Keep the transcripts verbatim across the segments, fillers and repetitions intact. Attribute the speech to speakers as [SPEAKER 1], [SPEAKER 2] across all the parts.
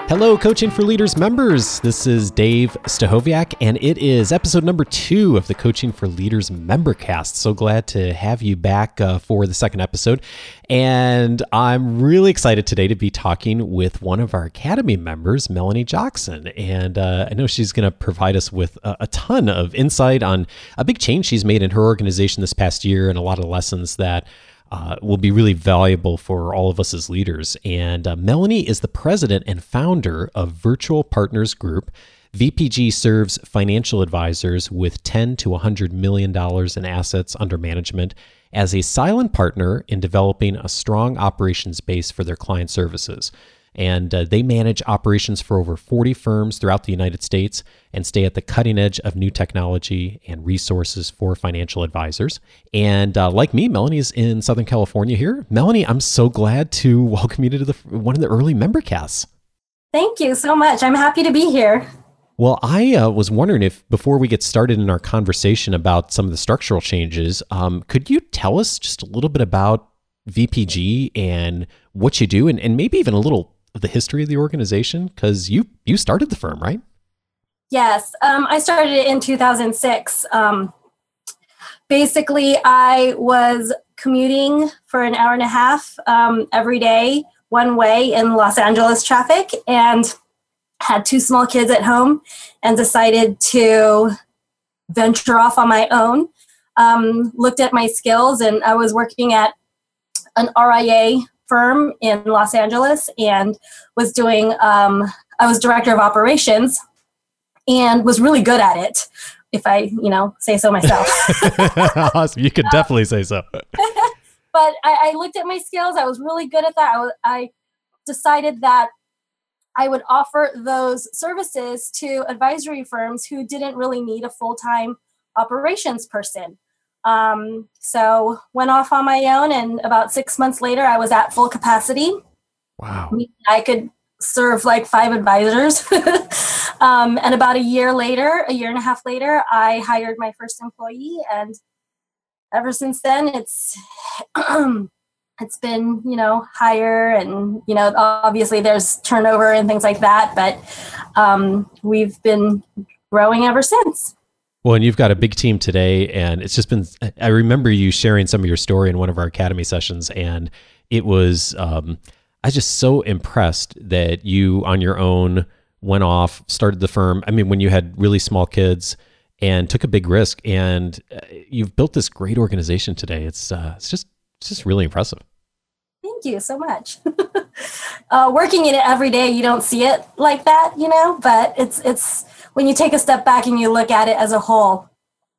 [SPEAKER 1] Hello, Coaching for Leaders members. This is Dave Stachowiak, and it is episode number two of the Coaching for Leaders membercast. So glad to have you back uh, for the second episode. And I'm really excited today to be talking with one of our Academy members, Melanie Jackson. And uh, I know she's going to provide us with a, a ton of insight on a big change she's made in her organization this past year and a lot of lessons that Uh, will be really valuable for all of us as leaders. And uh, Melanie is the president and founder of Virtual Partners Group. V P G serves financial advisors with ten to one hundred million dollars in assets under management as a silent partner in developing a strong operations base for their client services. And uh, they manage operations for over forty firms throughout the United States and stay at the cutting edge of new technology and resources for financial advisors. And uh, like me, Melanie is in Southern California here. Melanie, I'm so glad to welcome you to the, one of the early member casts.
[SPEAKER 2] Thank you so much. I'm happy to be here.
[SPEAKER 1] Well, I uh, was wondering if before we get started in our conversation about some of the structural changes, um, could you tell us just a little bit about V P G and what you do, and, and maybe even a little of the history of the organization, because you you started the firm, right?
[SPEAKER 2] Yes, um, I started it in two thousand six. Um, basically, I was commuting for an hour and a half um, every day, one way in Los Angeles traffic, and had two small kids at home, and decided to venture off on my own. Um, looked at my skills, and I was working at an R I A firm in Los Angeles and was doing, um, I was director of operations and was really good at it, if I, you know, say so myself.
[SPEAKER 1] Awesome. You could definitely say so.
[SPEAKER 2] But I, I looked at my skills. I was really good at that. I, was, I decided that I would offer those services to advisory firms who didn't really need a full-time operations person. Um, so went off on my own, and about six months later, I was at full capacity.
[SPEAKER 1] Wow.
[SPEAKER 2] I could serve like five advisors. um, and about a year later, a year and a half later, I hired my first employee. And ever since then, it's, it's been, you know, higher, and, you know, obviously there's turnover and things like that, but, um, we've been growing ever since.
[SPEAKER 1] Well, and you've got a big team today, and it's just been, I remember you sharing some of your story in one of our Academy sessions, and it was, um, I was just so impressed that you on your own went off, started the firm. I mean, when you had really small kids and took a big risk, and uh, you've built this great organization today. It's, uh, it's just, it's just really impressive.
[SPEAKER 2] Thank you so much. uh, working in it every day, you don't see it like that, you know, but it's, it's, when you take a step back and you look at it as a whole,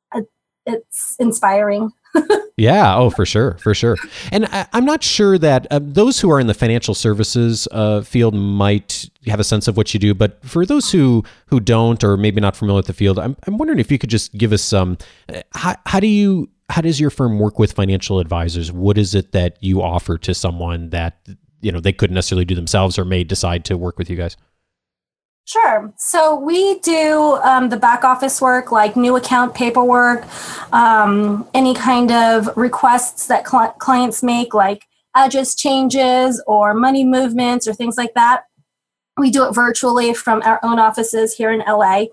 [SPEAKER 2] it's inspiring.
[SPEAKER 1] Yeah. Oh, for sure. For sure. And I, I'm not sure that uh, those who are in the financial services uh, field might have a sense of what you do, but for those who, who don't, or maybe not familiar with the field, I'm, I'm wondering if you could just give us some, uh, how, how do you, how does your firm work with financial advisors? What is it that you offer to someone that, you know, they couldn't necessarily do themselves or may decide to work with you guys?
[SPEAKER 2] Sure. So we do um, the back office work, like new account paperwork, um, any kind of requests that cl- clients make, like address changes or money movements or things like that. We do it virtually from our own offices here in L A.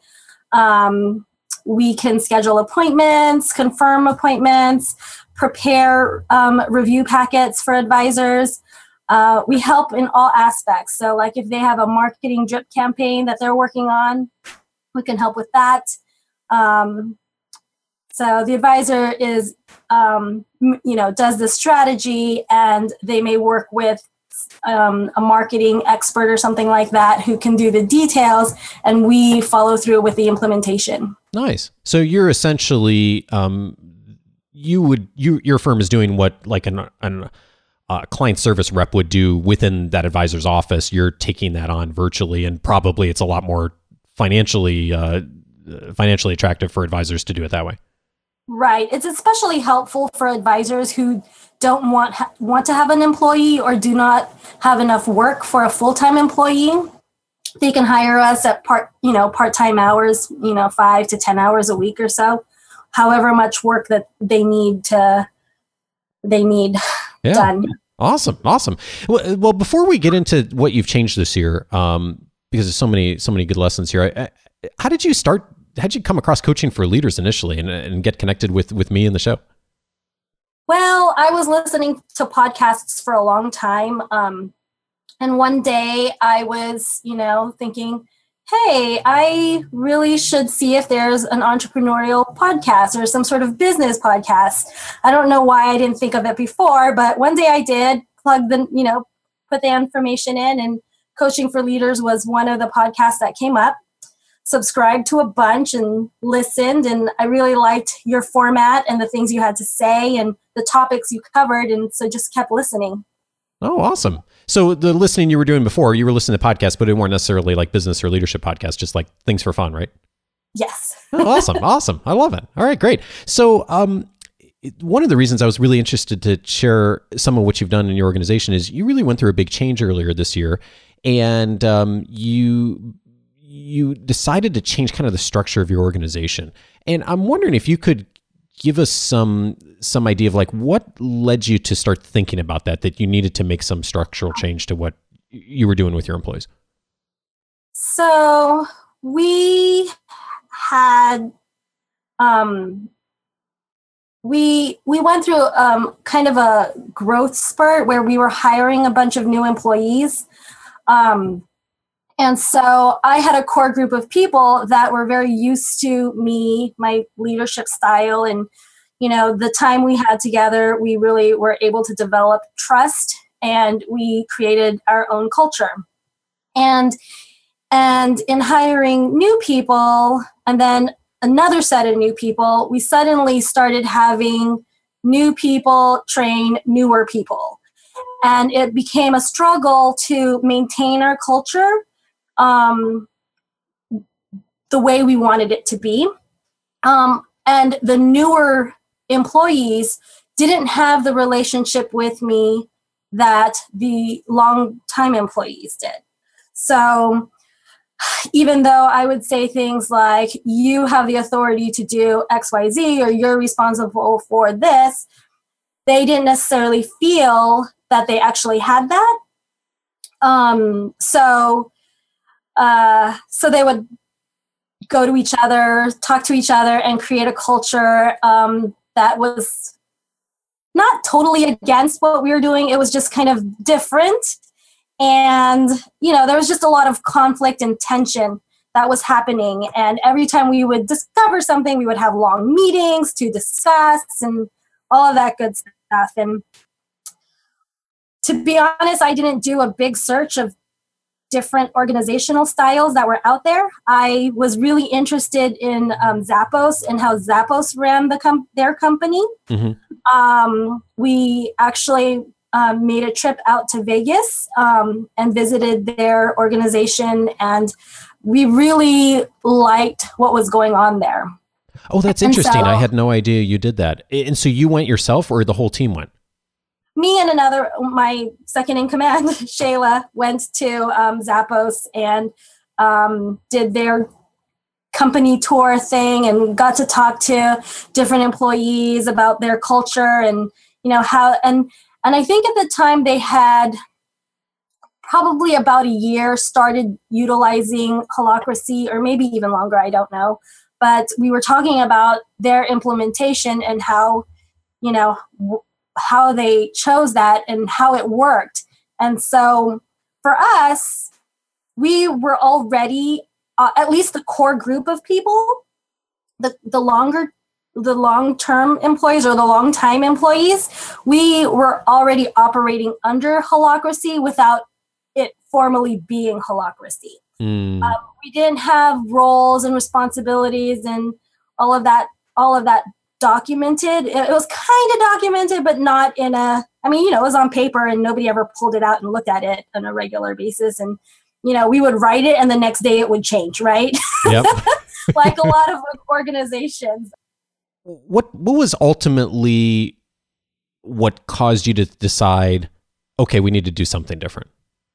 [SPEAKER 2] Um, we can schedule appointments, confirm appointments, prepare um, review packets for advisors. Uh, we help in all aspects. So like if they have a marketing drip campaign that they're working on, we can help with that. Um, so the advisor is, um, m- you know, does the strategy, and they may work with um, a marketing expert or something like that who can do the details, and we follow through with the implementation.
[SPEAKER 1] Nice. So you're essentially, um, you would, you, your firm is doing what like an, an Uh, client service rep would do within that advisor's office. You're taking that on virtually, and probably it's a lot more financially uh, financially attractive for advisors to do it that way.
[SPEAKER 2] Right. It's especially helpful for advisors who don't want ha- want to have an employee or do not have enough work for a full-time employee. They can hire us at part, you know, part-time hours, you know, five to ten hours a week or so, however much work that they need to they need
[SPEAKER 1] yeah.
[SPEAKER 2] done.
[SPEAKER 1] Awesome. Awesome. Well, well, before we get into what you've changed this year, um, because there's so many so many good lessons here. I, I, how did you start? How did you come across coaching for leaders initially, and, and get connected with with me and the show?
[SPEAKER 2] Well, I was listening to podcasts for a long time, um, and one day I was, you know, thinking, hey, I really should see if there's an entrepreneurial podcast or some sort of business podcast. I don't know why I didn't think of it before, but one day I did plug the, you know, put the information in, and Coaching for Leaders was one of the podcasts that came up. Subscribed to a bunch and listened, and I really liked your format and the things you had to say and the topics you covered, and so just kept listening.
[SPEAKER 1] Oh, awesome. So the listening you were doing before, you were listening to podcasts, but it weren't necessarily like business or leadership podcasts, just like things for fun, right?
[SPEAKER 2] Yes.
[SPEAKER 1] Oh, awesome. Awesome. I love it. All right, great. So um, one of the reasons I was really interested to share some of what you've done in your organization is you really went through a big change earlier this year, and um, you you decided to change kind of the structure of your organization. And I'm wondering if you could give us some some idea of like what led you to start thinking about that, that you needed to make some structural change to what you were doing with your employees.
[SPEAKER 2] So we had, um, we we went through um, kind of a growth spurt where we were hiring a bunch of new employees. Um, and so I had a core group of people that were very used to me, my leadership style, and you know, the time we had together, we really were able to develop trust, and we created our own culture. And and in hiring new people, and then another set of new people, we suddenly started having new people train newer people. And it became a struggle to maintain our culture um, the way we wanted it to be. Um, and the newer employees didn't have the relationship with me that the long-time employees did. So even though I would say things like, you have the authority to do X, Y, Z, or you're responsible for this, they didn't necessarily feel that they actually had that. Um, so, uh, so they would go to each other, talk to each other, and create a culture um, that was not totally against what we were doing. It was just kind of different. And, you know, there was just a lot of conflict and tension that was happening. And every time we would discover something, we would have long meetings to discuss and all of that good stuff. And to be honest, I didn't do a big search of different organizational styles that were out there. I was really interested in um, Zappos and how Zappos ran the com- their company. Mm-hmm. Um, we actually um, made a trip out to Vegas um, and visited their organization, and we really liked what was going on there.
[SPEAKER 1] Oh, that's and interesting. So, I had no idea you did that. And so you went yourself, or the whole team went?
[SPEAKER 2] Me and another, my second in command, Shayla, went to um, Zappos and um, did their company tour thing and got to talk to different employees about their culture and, you know, how, and, and I think at the time they had probably about a year started utilizing Holacracy, or maybe even longer, I don't know. But we were talking about their implementation and how, you know, w- how they chose that and how it worked. And so for us, we were already, uh, at least the core group of people, the, the longer, the long-term employees or the long-time employees, we were already operating under Holacracy without it formally being Holacracy. Mm. Um, we didn't have roles and responsibilities and all of that, all of that documented. It was kind of documented, but not in a, I mean, you know, it was on paper and nobody ever pulled it out and looked at it on a regular basis. And, you know, we would write it and the next day it would change, right? Yep. Like a lot of organizations.
[SPEAKER 1] What, what was ultimately what caused you to decide, okay, we need to do something different?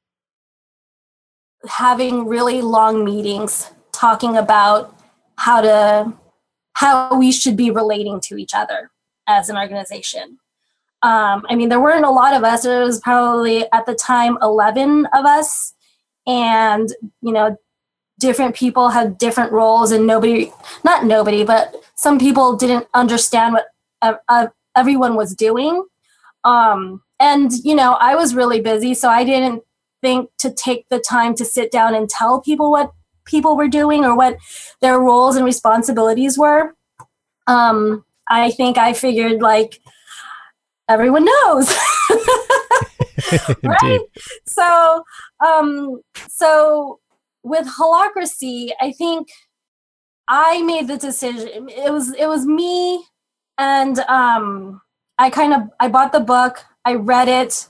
[SPEAKER 2] Having really long meetings, talking about how to, how we should be relating to each other as an organization. Um, I mean, there weren't a lot of us. There was probably at the time eleven of us, and, you know, different people had different roles, and nobody, not nobody, but some people didn't understand what uh, uh, everyone was doing. Um, and, you know, I was really busy, so I didn't think to take the time to sit down and tell people what people were doing or what their roles and responsibilities were. Um, I think I figured, like, everyone knows. Right? So, um, so with Holacracy, I think I made the decision. It was, it was me, and um, I kind of, I bought the book, I read it,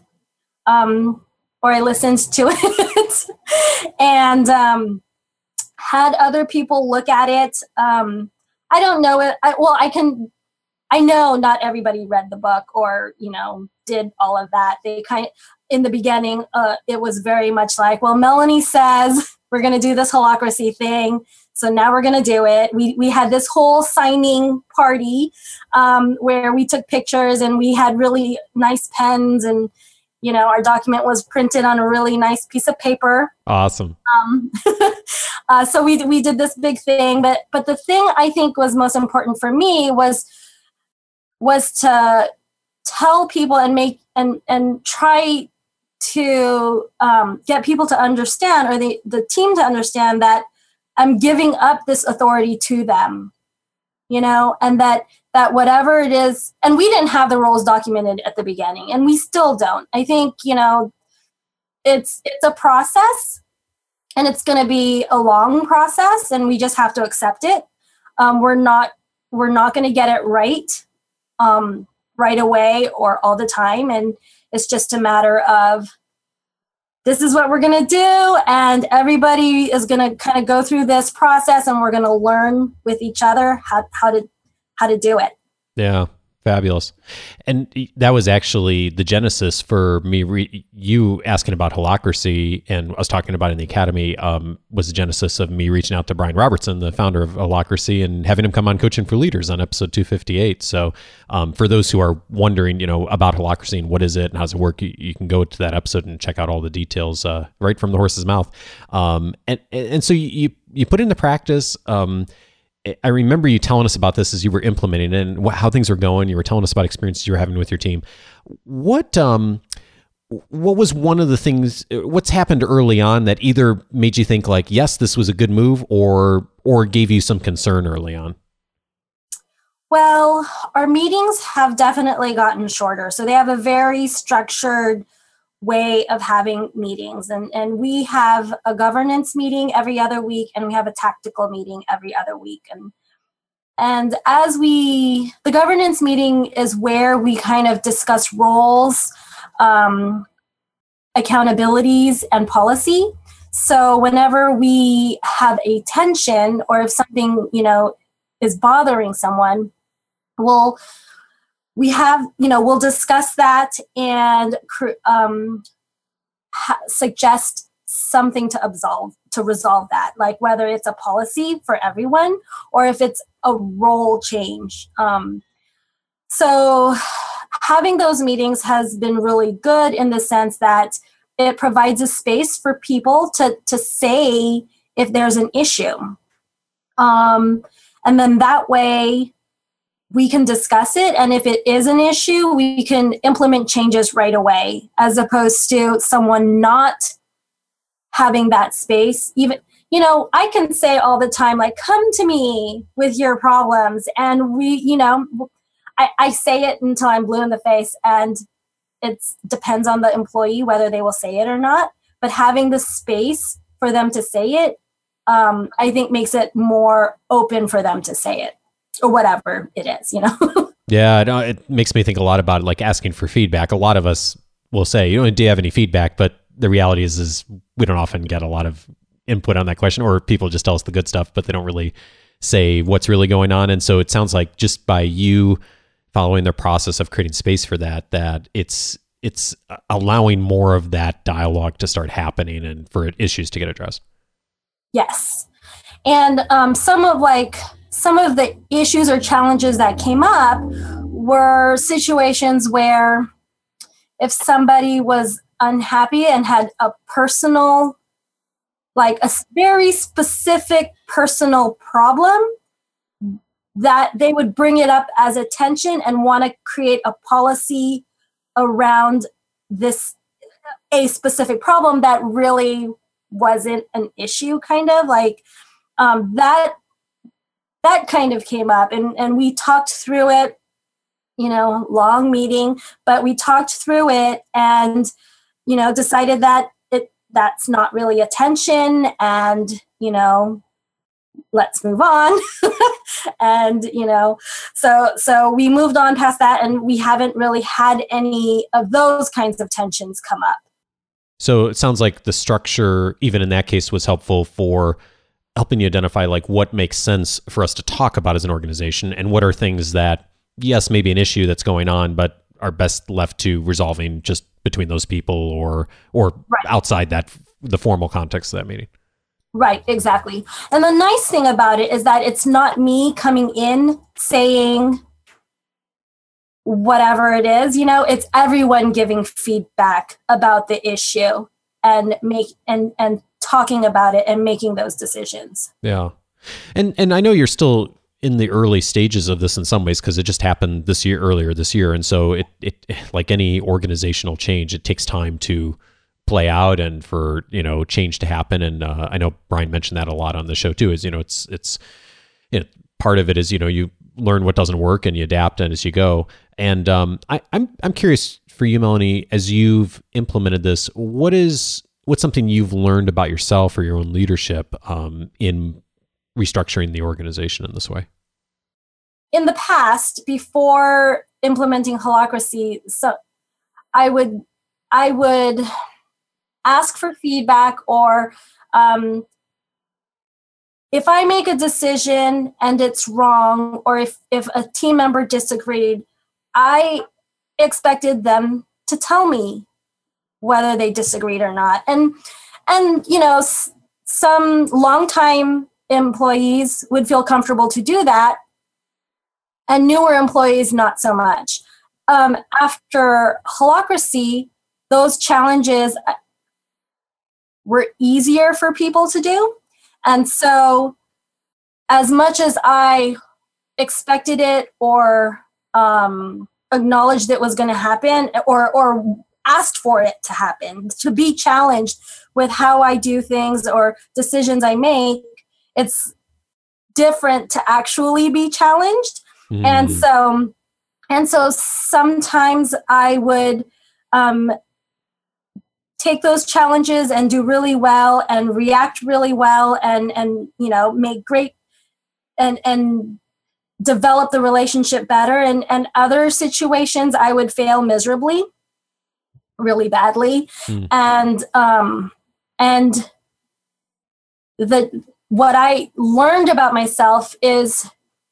[SPEAKER 2] um, or I listened to it, and um, had other people look at it. Um, I don't know it. I, well, I can. I know not everybody read the book or, you know, did all of that. They kind of, in the beginning, uh, it was very much like, well, Melanie says we're going to do this Holacracy thing, so now we're going to do it. We we had this whole signing party um, where we took pictures, and we had really nice pens, and, you know, our document was printed on a really nice piece of paper.
[SPEAKER 1] Awesome.
[SPEAKER 2] Um, uh, so we we did this big thing, but but the thing I think was most important for me was was to tell people and make and and try to um, get people to understand, or the, the team to understand, that I'm giving up this authority to them, you know, and that that whatever it is, and we didn't have the roles documented at the beginning, and we still don't. I think, you know, it's it's a process, and it's going to be a long process, and we just have to accept it. Um, we're not we're not going to get it right um, right away or all the time, and it's just a matter of, this is what we're going to do, and everybody is going to kind of go through this process, and we're going to learn with each other how how to how to do it.
[SPEAKER 1] Yeah. Fabulous. And that was actually the genesis for me, re- you asking about Holacracy, and I was talking about it in the Academy, um, was the genesis of me reaching out to Brian Robertson, the founder of Holacracy, and having him come on Coaching for Leaders on episode two fifty-eight. So um, for those who are wondering, you know, about Holacracy and what is it and how does it work, you, you can go to that episode and check out all the details uh, right from the horse's mouth. Um, and, and so you, you put into practice, um, I remember you telling us about this as you were implementing it and how things were going. You were telling us about experiences you were having with your team. What um, what was one of the things, what's happened early on that either made you think like, yes, this was a good move, or or gave you some concern early on?
[SPEAKER 2] Well, our meetings have definitely gotten shorter. So they have a very structured way of having meetings, and and we have a governance meeting every other week, and we have a tactical meeting every other week, and and as we the governance meeting is where we kind of discuss roles, um, accountabilities, and policy. So whenever we have a tension, or if something, you know, is bothering someone, we'll We have, you know, we'll discuss that and um, ha- suggest something to absolve, to resolve that, like whether it's a policy for everyone or if it's a role change. Um, so having those meetings has been really good in the sense that it provides a space for people to, to say if there's an issue. Um, and then that way, we can discuss it, and if it is an issue, we can implement changes right away, as opposed to someone not having that space. Even, you know, I can say all the time, like, come to me with your problems, and we, you know, I, I say it until I'm blue in the face, and it depends on the employee whether they will say it or not. But having the space for them to say it, um, I think makes it more open for them to say it. Or whatever it is, you know?
[SPEAKER 1] Yeah, no, it makes me think a lot about like asking for feedback. A lot of us will say, you know, do you have any feedback? But the reality is, is we don't often get a lot of input on that question, or people just tell us the good stuff, but they don't really say what's really going on. And so it sounds like just by you following the process of creating space for that, that it's it's allowing more of that dialogue to start happening and for issues to get addressed.
[SPEAKER 2] Yes. And um, some of like, some of the issues or challenges that came up were situations where if somebody was unhappy and had a personal like a very specific personal problem, that they would bring it up as attention and want to create a policy around this, a specific problem that really wasn't an issue, kind of like um, that, that kind of came up, and, and we talked through it, you know, long meeting, but we talked through it and, you know, decided that it, that's not really attention, and, you know, let's move on. And, you know, so, so we moved on past that, and we haven't really had any of those kinds of tensions come up.
[SPEAKER 1] So it sounds like the structure, even in that case, was helpful for helping you identify like what makes sense for us to talk about as an organization, and what are things that, yes, maybe an issue that's going on, but are best left to resolving just between those people, or, or right. outside that, the formal context of that meeting.
[SPEAKER 2] Right, exactly. And the nice thing about it is that it's not me coming in saying whatever it is, you know, it's everyone giving feedback about the issue and make and and talking about it and making those decisions.
[SPEAKER 1] Yeah. And and I know you're still in the early stages of this in some ways, because it just happened this year, earlier this year. And so it, it, like any organizational change, it takes time to play out and for, you know, change to happen. And uh, I know Brian mentioned that a lot on the show too, is, you know, it's, it's, you know, part of it is, you know, you learn what doesn't work and you adapt and as you go. And um, I, I'm, I'm curious for you, Melanie, as you've implemented this, what is, what's something you've learned about yourself or your own leadership um, in restructuring the organization in this way?
[SPEAKER 2] In the past, before implementing Holacracy, so I would, I would ask for feedback, or um, if I make a decision and it's wrong, or if, if a team member disagreed, I expected them to tell me whether they disagreed or not. And, and you know, s- some longtime employees would feel comfortable to do that, and newer employees not so much. Um, after Holacracy, those challenges were easier for people to do. And so as much as I expected it, or um, acknowledged it was going to happen, or, or asked for it to happen, to be challenged with how I do things or decisions I make, it's different to actually be challenged. Mm. And so, and so sometimes I would um, take those challenges and do really well and react really well, and, and, you know, make great and, and develop the relationship better. And, and other situations I would fail miserably, really badly. Mm. And, um, and the, what I learned about myself is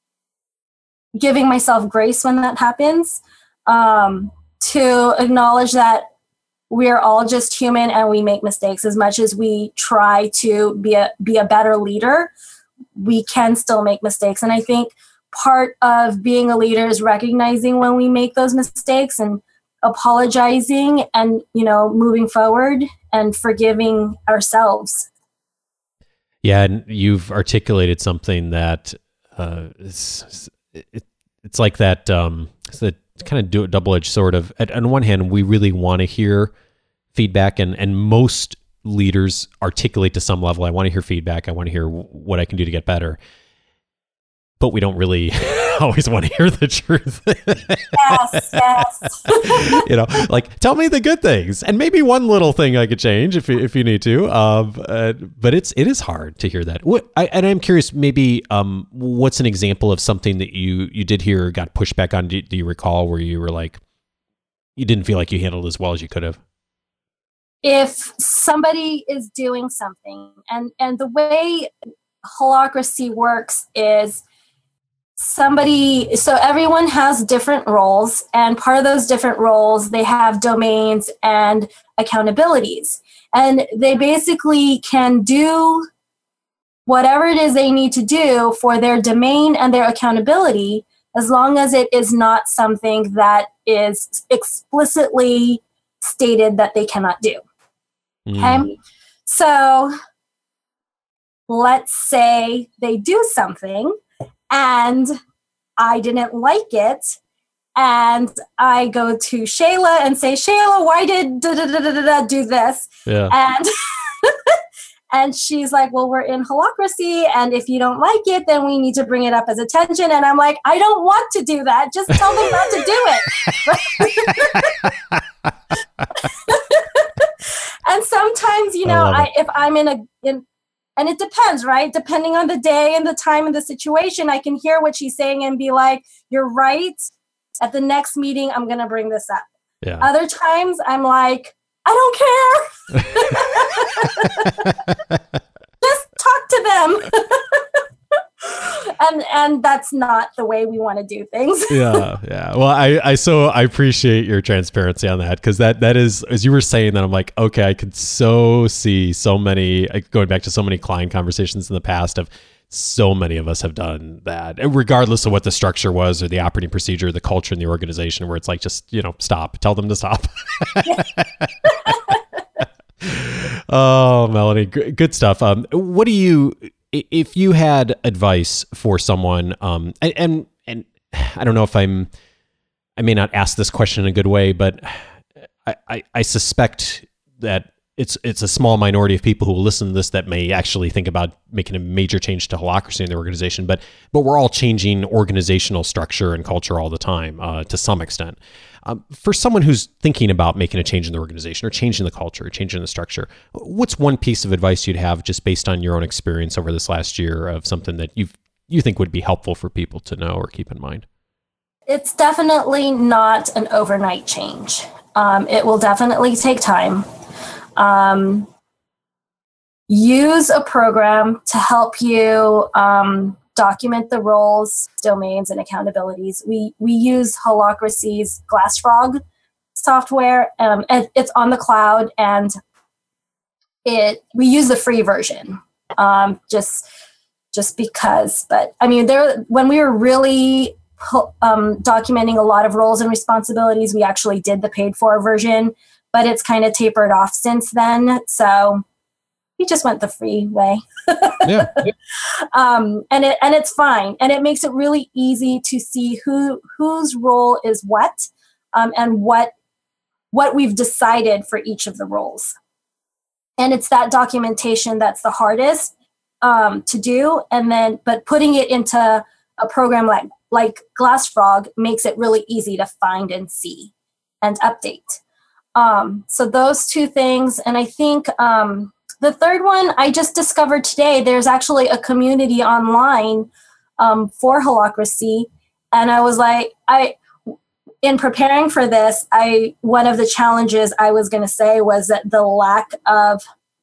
[SPEAKER 2] giving myself grace when that happens, um, to acknowledge that we're all just human and we make mistakes. As much as we try to be a, be a better leader, we can still make mistakes. And I think part of being a leader is recognizing when we make those mistakes and apologizing and, you know, moving forward and forgiving ourselves.
[SPEAKER 1] Yeah, and you've articulated something that uh, it's, it, it's like that. Um, it's the kind of do double-edged sword of. At, on one hand, we really want to hear feedback, and and most leaders articulate to some level, I want to hear feedback. I want to hear w- what I can do to get better. But we don't really always want to hear the truth.
[SPEAKER 2] Yes, yes.
[SPEAKER 1] You know, like, tell me the good things, and maybe one little thing I could change if you, if you need to. Um, uh, but it's it is hard to hear that. What, I, and I'm curious, maybe um, what's an example of something that you you did hear or got pushback on? Do, do you recall where you were like, you didn't feel like you handled as well as you could have?
[SPEAKER 2] If somebody is doing something, and and the way Holacracy works is, somebody, so everyone has different roles, and part of those different roles, they have domains and accountabilities. And they basically can do whatever it is they need to do for their domain and their accountability, as long as it is not something that is explicitly stated that they cannot do. Mm. Okay? So let's say they do something and I didn't like it. And I go to Shayla and say, Shayla, why did da, da, da, da, da, do this?
[SPEAKER 1] Yeah.
[SPEAKER 2] And and she's like, well, we're in holacracy. And if you don't like it, then we need to bring it up as attention. And I'm like, I don't want to do that. Just tell them not to do it. And sometimes, you know, I, if I'm in a, in, and it depends, right? Depending on the day and the time and the situation, I can hear what she's saying and be like, you're right. At the next meeting, I'm going to bring this up.
[SPEAKER 1] Yeah.
[SPEAKER 2] Other times I'm like, I don't care. Just talk to them. and and that's not the way we want to do things.
[SPEAKER 1] yeah. Yeah. Well, I, I so I appreciate your transparency on that, because that, that is, as you were saying that, I'm like, okay, I could so see so many, going back to so many client conversations in the past of so many of us have done that, and regardless of what the structure was or the operating procedure, the culture in the organization, where it's like, just, you know, stop, tell them to stop. Oh, Melanie, g- good stuff. Um, what do you, if you had advice for someone, um, and, and, and I don't know if I'm, I may not ask this question in a good way, but I, I, I suspect that It's it's a small minority of people who will listen to this that may actually think about making a major change to holacracy in their organization, but but we're all changing organizational structure and culture all the time, uh, to some extent. Um, for someone who's thinking about making a change in the organization or changing the culture, or changing the structure, what's one piece of advice you'd have, just based on your own experience over this last year, of something that you you think would be helpful for people to know or keep in mind?
[SPEAKER 2] It's definitely not an overnight change. Um, it will definitely take time. Um, use a program to help you um, document the roles, domains, and accountabilities. We we use Holacracy's GlassFrog software, um, and it's on the cloud, and it we use the free version, um, just just because. But I mean, there when we were really um, documenting a lot of roles and responsibilities, we actually did the paid for version. But it's kind of tapered off since then. So we just went the free way.
[SPEAKER 1] Yeah.
[SPEAKER 2] um, and it and it's fine. And it makes it really easy to see who whose role is what, um, and what what we've decided for each of the roles. And it's that documentation that's the hardest um, to do. And then, but putting it into a program like like GlassFrog makes it really easy to find and see and update. Um, so those two things. And I think um, the third one I just discovered today, there's actually a community online um, for Holacracy. And I was like, I, in preparing for this, I, one of the challenges I was going to say was that the lack of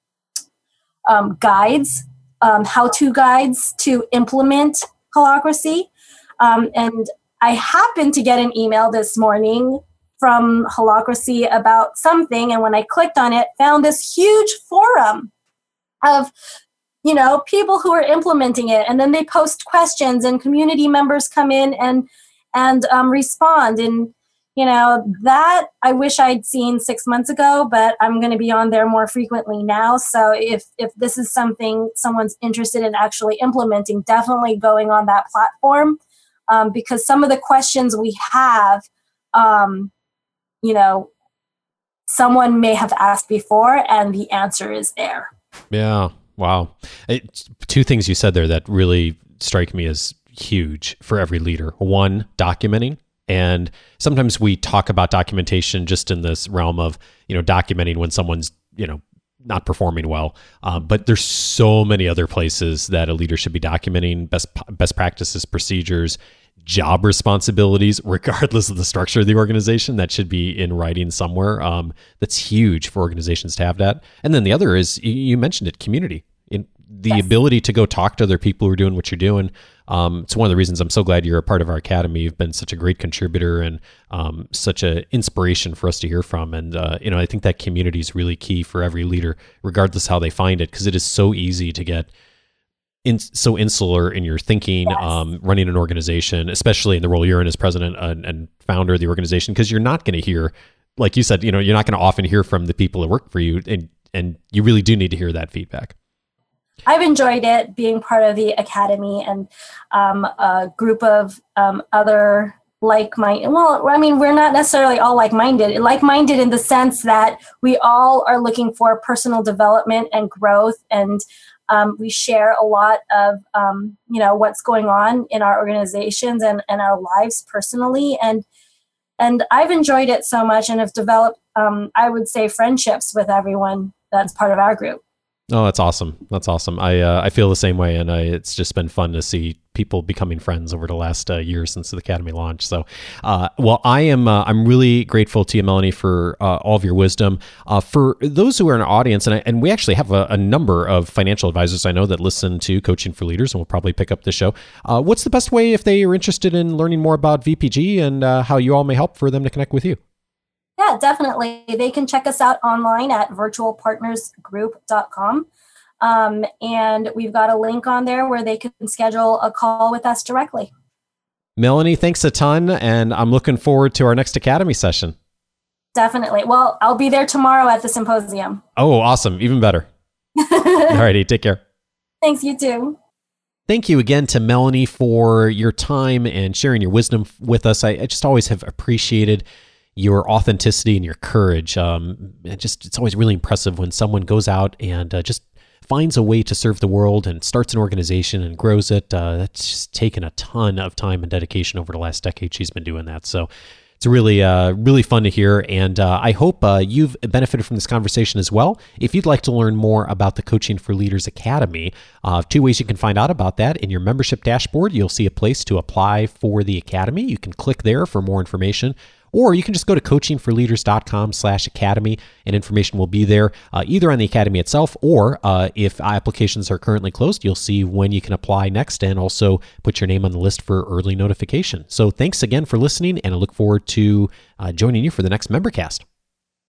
[SPEAKER 2] um, guides, um, how-to guides to implement Holacracy. Um, and I happened to get an email this morning from Holacracy about something, and when I clicked on it, found this huge forum of, you know, people who are implementing it, and then they post questions, and community members come in and and um, respond. And you know, that I wish I'd seen six months ago, but I'm going to be on there more frequently now. So if if this is something someone's interested in actually implementing, definitely going on that platform, um, because some of the questions we have. Um, you know, someone may have asked before and the answer is there.
[SPEAKER 1] Yeah. Wow. It, two things you said there that really strike me as huge for every leader. One, documenting. And sometimes we talk about documentation just in this realm of, you know, documenting when someone's, you know, not performing well. Uh, but there's so many other places that a leader should be documenting best best practices, procedures, job responsibilities, regardless of the structure of the organization, that should be in writing somewhere. Um, that's huge for organizations to have that. And then the other is, you mentioned it, community. In the yes. ability to go talk to other people who are doing what you're doing. Um, it's one of the reasons I'm so glad you're a part of our academy. You've been such a great contributor and um, such an inspiration for us to hear from. And, uh, you know, I think that community is really key for every leader, regardless how they find it, because it is so easy to get In, so insular in your thinking, yes. um, running an organization, especially in the role you're in as president and, and founder of the organization, because you're not going to hear, like you said, you know, you're not going to often hear from the people that work for you, and and you really do need to hear that feedback.
[SPEAKER 2] I've enjoyed it being part of the Academy and um, a group of um, other like-minded. Well, I mean, we're not necessarily all like-minded. Like-minded in the sense that we all are looking for personal development and growth, and um, we share a lot of, um, you know, what's going on in our organizations and, and our lives personally. And and I've enjoyed it so much and have developed, um, I would say, friendships with everyone that's part of our group.
[SPEAKER 1] Oh, that's awesome. That's awesome. I uh, I feel the same way, and I, it's just been fun to see people becoming friends over the last uh, year since the Academy launched. So, uh, well, I am uh, I'm really grateful to you, Melanie, for uh, all of your wisdom. Uh, for those who are in our audience, and I, and we actually have a, a number of financial advisors I know that listen to Coaching for Leaders, and will probably pick up the show. Uh, what's the best way if they are interested in learning more about V P G and uh, how you all may help for them to connect with you?
[SPEAKER 2] Yeah, definitely. They can check us out online at virtual partners group dot com. Um, and we've got a link on there where they can schedule a call with us directly.
[SPEAKER 1] Melanie, thanks a ton. And I'm looking forward to our next Academy session.
[SPEAKER 2] Definitely. Well, I'll be there tomorrow at the symposium.
[SPEAKER 1] Oh, awesome. Even better. All righty. Take care.
[SPEAKER 2] Thanks, you too.
[SPEAKER 1] Thank you again to Melanie for your time and sharing your wisdom with us. I, I just always have appreciated your authenticity and your courage. Um, it just it's always really impressive when someone goes out and uh, just finds a way to serve the world and starts an organization and grows it. Uh, that's just taken a ton of time and dedication over the last decade she's been doing that. So it's really, uh, really fun to hear. And uh, I hope uh, you've benefited from this conversation as well. If you'd like to learn more about the Coaching for Leaders Academy, uh, two ways you can find out about that. In your membership dashboard, you'll see a place to apply for the Academy. You can click there for more information. Or you can just go to coaching for leaders dot com slash academy and information will be there uh, either on the Academy itself or uh, if applications are currently closed, you'll see when you can apply next and also put your name on the list for early notification. So thanks again for listening, and I look forward to uh, joining you for the next MemberCast.